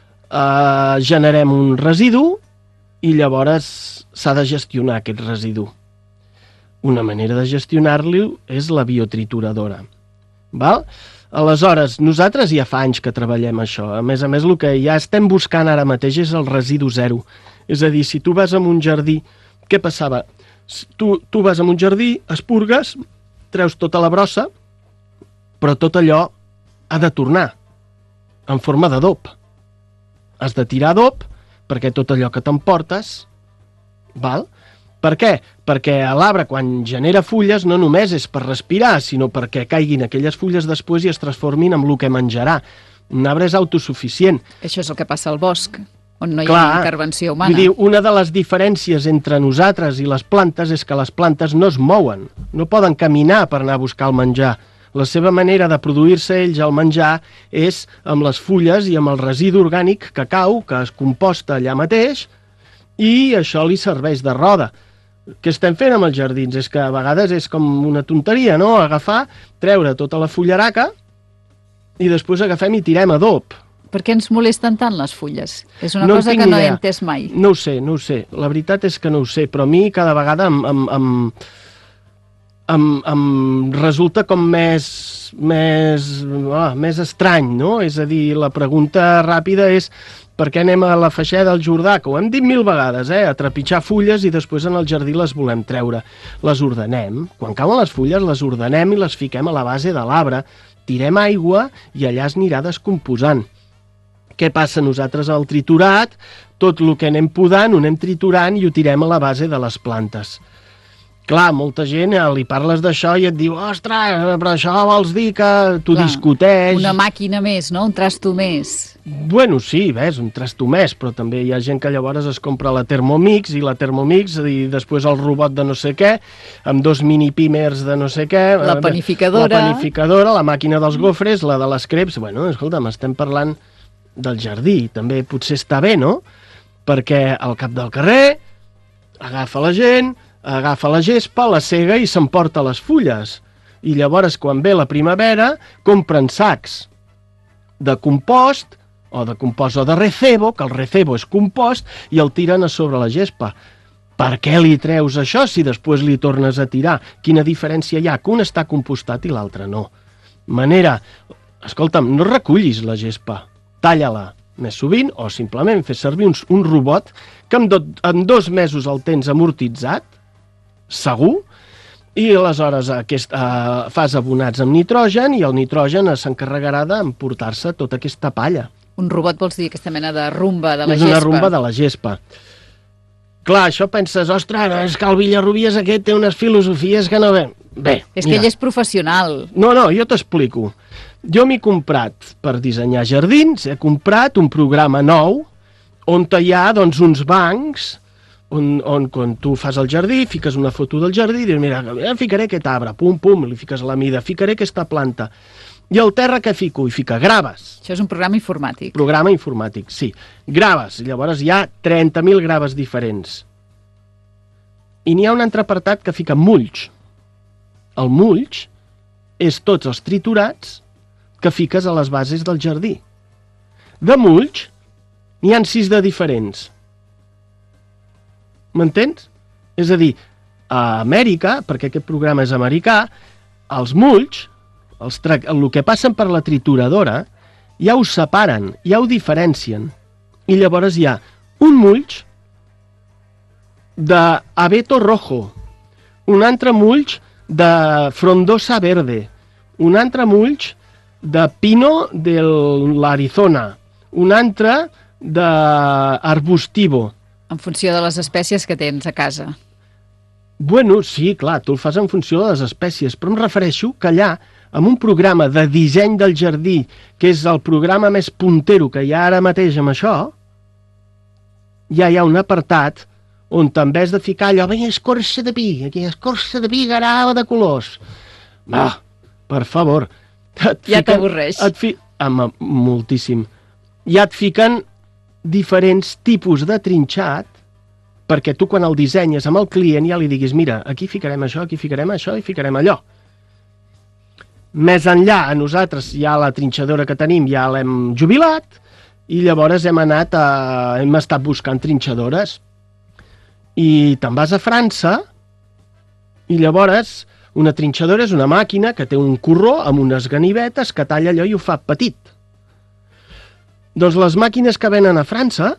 uh, generem un residu i llavors s'ha de gestionar aquest residu. Una manera de gestionar-lo és la biotrituradora. Val? Aleshores, nosaltres ja fa anys que treballem això. A més a més, el que ja estem buscant ara mateix és el residu zero. És a dir, si tu vas a un jardí, què passava? Tu, tu vas a un jardí, espurgues, treus tota la brossa, però tot allò ha de tornar en forma d'adob. Has de tirar adob perquè tot allò que t'emportes, val? Per què? Perquè l'arbre, quan genera fulles, no només és per respirar, sinó perquè caiguin aquelles fulles després i es transformin en el que menjarà. Un arbre és autosuficient. Això és el que passa al bosc, on no hi Clar, ha intervenció humana. Vull dir, una de les diferències entre nosaltres i les plantes és que les plantes no es mouen, no poden caminar per anar a buscar el menjar. La seva manera de produir-se ells el menjar és amb les fulles i amb el residu orgànic que cau, que es composta allà mateix, i això li serveix de roda. Què estem fent amb els jardins? És que a vegades és com una tonteria, no? Agafar, treure tota la fullaraca i després agafem i tirem adob. Per què ens molesten tant les fulles? És una no cosa que no he entès mai. No ho sé, no ho sé. La veritat és que no ho sé, però a mi cada vegada em, em, em, em, em resulta com més, més, ah, més estrany, no? És a dir, la pregunta ràpida és per què anem a la Feixeda del Jordà, que ho hem dit mil vegades, eh? A trepitjar fulles i després en el jardí les volem treure. Les ordenem. Quan cauen les fulles les ordenem i les fiquem a la base de l'arbre. Tirem aigua i allà es anirà descomposant. Què passa? Nosaltres al triturat, tot el que anem podant ho anem triturant i ho tirem a la base de les plantes. Clar, molta gent eh, li parles d'això i et diu ostres, però això vols dir que tu Clar, discuteix... Una màquina més, no? Un trasto més. Bueno, sí, ves, un trasto més, però també hi ha gent que llavors es compra la Thermomix i la Thermomix i després el robot de no sé què, amb dos mini pímers de no sé què... La panificadora. La panificadora, la màquina dels gofres, la de les creps... Bueno, escolta'm, estem parlant del jardí, també potser està bé, no? Perquè al cap del carrer agafa la gent... agafa la gespa, la sega i s'emporta les fulles. I llavors, quan ve la primavera, compren sacs de compost, o de compost o de recebo, que el recebo és compost, i el tiren a sobre la gespa. Per què li treus això si després li tornes a tirar? Quina diferència hi ha? Que un està compostat i l'altre no. Manera, escolta'm, no recullis la gespa, talla-la més sovint, o simplement fer servir un, un robot que en, do, en dos mesos el tens amortitzat, segur, I aleshores aquest, uh, fas abonats amb nitrogen i el nitrogen s'encarregarà d'emportar-se tota aquesta palla. Un robot vols dir aquesta mena de rumba de la és gespa? És una rumba de la gespa. Clar, això penses, ostres, és que el Villarrubies aquest té unes filosofies que no ve... Bé, és que mira. ell és professional. No, no, jo t'explico. Jo m'he comprat, per dissenyar jardins, he comprat un programa nou on hi ha doncs, uns bancs on, on quan tu fas el jardí, fiques una foto del jardí i dius, mira, ficaré aquest arbre, pum, pum, li fiques la mida, ficaré aquesta planta. I al terra què fico? I fica graves. Això és un programa informàtic. Programa informàtic, sí. Graves. Llavors hi ha trenta mil graves diferents. I n'hi ha un altre apartat que fica mulch. El mulch és tots els triturats que fiques a les bases del jardí. De mulch n'hi ha sis de diferents. M'entens? És a dir, a Amèrica, perquè aquest programa és americà, els mulch, els el que passen per la trituradora, ja ho separen, ja ho diferencien. I llavors hi ha un mulch d'abeto rojo, un altre mulch de frondosa verde, un altre mulch de pino de l'Arizona, un altre d'arbustivo. En funció de les espècies que tens a casa. Bueno, sí, clar, tu el fas en funció de les espècies, però em refereixo que allà, amb un programa de disseny del jardí, que és el programa més puntero que hi ha ara mateix amb això, ja hi ha un apartat on en vez de ficar allò, vinga, escorça de pi, aquí escorça de pi garava de colors. Va, per favor. Ja t'avorreix. Fi... Home, moltíssim. Ja et fiquen diferents tipus de trinxat perquè tu quan el dissenyes amb el client ja li diguis, mira, aquí ficarem això, aquí ficarem això i ficarem allò. Més enllà, a nosaltres ja la trinxadora que tenim ja l'hem jubilat i llavors hem anat a... hem estat buscant trinxadores i te'n vas a França i llavors una trinxadora és una màquina que té un corró amb unes ganivetes que talla allò i ho fa petit. Doncs les màquines que venen a França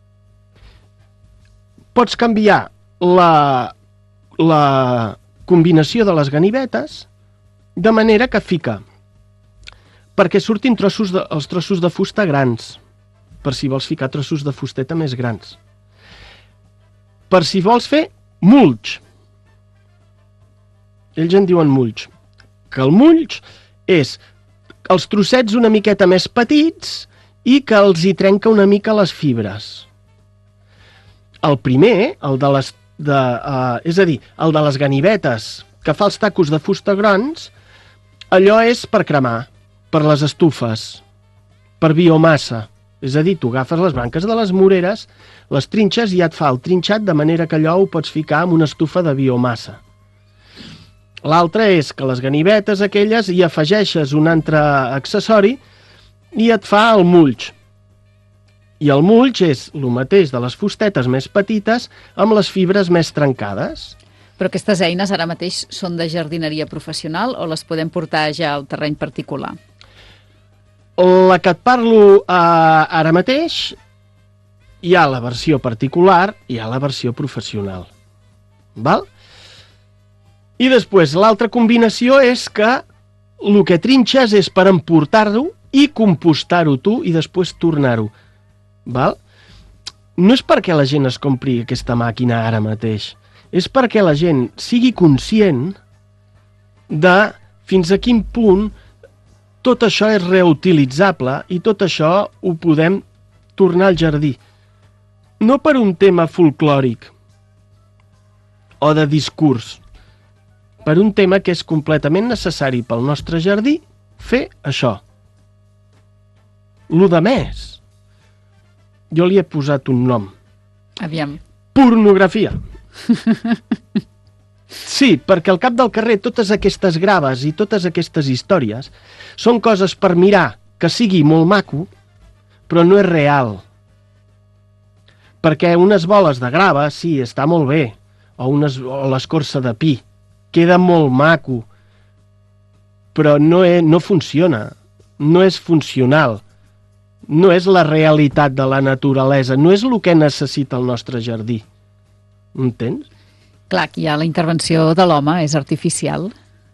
pots canviar la, la combinació de les ganivetes de manera que fica perquè surtin trossos de, els trossos de fusta grans, per si vols ficar trossos de fusteta més grans. Per si vols fer mulch. Ells en diuen mulch. Que el mulch és els trossets una miqueta més petits i que els hi trenca una mica les fibres. El primer, el de les... De, uh, és a dir, el de les ganivetes, que fa els tacos de fusta grans, allò és per cremar, per les estufes, per biomassa. És a dir, tu agafes les branques de les moreres, les trinxes i ja et fa el trinxat de manera que allò ho pots ficar en una estufa de biomassa. L'altre és que les ganivetes aquelles hi afegeixes un altre accessori i et fa el mulch. I el mulch és el mateix de les fustetes més petites amb les fibres més trencades. Però aquestes eines ara mateix són de jardineria professional o les podem portar ja al terreny particular? La que et parlo eh, ara mateix, hi ha la versió particular i hi ha la versió professional. Val? I després l'altra combinació és que el que trinxes és per emportar-ho i compostar-ho tu i després tornar-ho. Val? No és perquè la gent es compri aquesta màquina ara mateix, és perquè la gent sigui conscient de fins a quin punt tot això és reutilitzable i tot això ho podem tornar al jardí. No per un tema folclòric o de discurs, per un tema que és completament necessari pel nostre jardí fer això. Lo de més, jo li he posat un nom. Aviam. Pornografia. Sí, perquè al cap del carrer totes aquestes graves i totes aquestes històries són coses per mirar que sigui molt maco, però no és real. Perquè unes boles de grava, sí, està molt bé, o, unes, o l'escorça de pi, queda molt maco, però no, és, no funciona, no és funcional, no és la realitat de la naturalesa, no és el que necessita el nostre jardí. Entens? Clar, que ja la intervenció de l'home és artificial.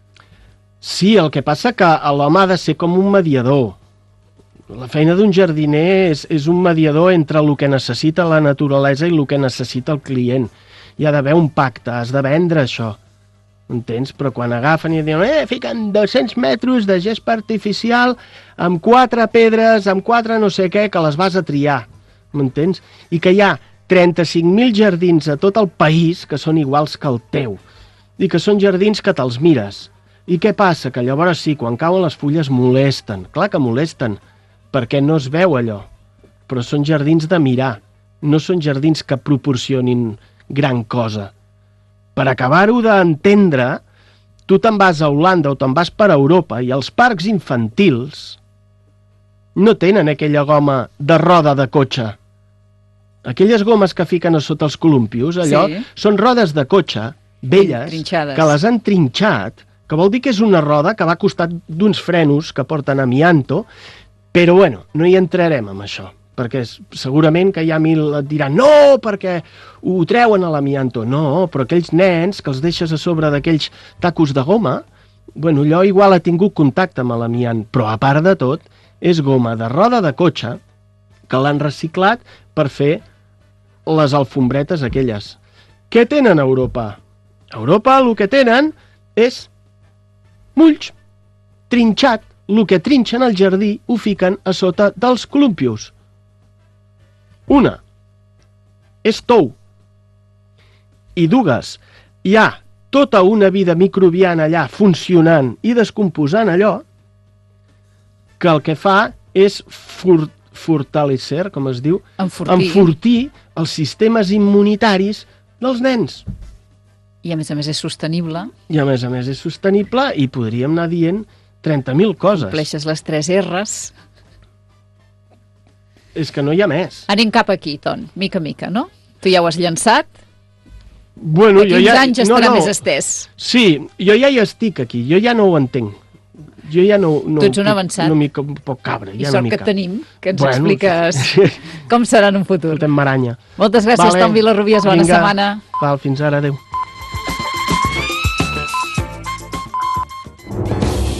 Sí, el que passa que l'home ha de ser com un mediador. La feina d'un jardiner és, és un mediador entre el que necessita la naturalesa i el que necessita el client. Hi ha d'haver un pacte, has de vendre això. Entens? Però quan agafen i diuen eh, fiquen dos-cents metres de gespa artificial amb quatre pedres, amb quatre no sé què, que les vas a triar. M'entens? I que hi ha trenta-cinc mil jardins a tot el país que són iguals que el teu. I que són jardins que te'ls mires. I què passa? Que llavors sí, quan cauen les fulles molesten. Clar que molesten, perquè no es veu allò. Però són jardins de mirar. No són jardins que proporcionin gran cosa. Per acabar-ho d'entendre, tu te'n vas a Holanda o te'n vas per Europa i els parcs infantils no tenen aquella goma de roda de cotxe. Aquelles gomes que fiquen a sota els columpios, allò, sí. Són rodes de cotxe velles, trinxades, que les han trinxat, que vol dir que és una roda que va a costat d'uns frenos que porten amianto, però bueno, no hi entrarem amb això, perquè segurament que hi ha mil et diran no, perquè ho treuen a l'amianto. No, però aquells nens que els deixes a sobre d'aquells tacos de goma, bueno, allò igual ha tingut contacte amb l'amiant, però a part de tot, és goma de roda de cotxe que l'han reciclat per fer les alfombretes aquelles. Què tenen a Europa? A Europa el que tenen és mulls, trinxat. El que trinxen al jardí ho fiquen a sota dels columpios. Una és tou. I dues, hi ha tota una vida microbiana allà funcionant i descomposant allò que el que fa és for fortalecer, com es diu, enfortir. enfortir els sistemes immunitaris dels nens. I a més a més és sostenible. I a més a més és sostenible i podríem anar dient trenta mil coses. Compleixes les tres erres. És que no hi ha més. Anem cap aquí, Ton, mica mica, no? Tu ja ho has llançat. Bueno, D'aquí uns ja... anys estarà no, no. més estès. Sí, jo ja hi estic aquí, jo ja no ho entenc. Jo ja no... no tu ets un avançat. No m'hi puc cabre. I ja sort no que et tenim, que ens bueno, expliques com serà en un futur. Tot en maranya. Moltes gràcies, vale. Tom Vilarrubies, bona Vinga. setmana. Val, fins ara, adeu.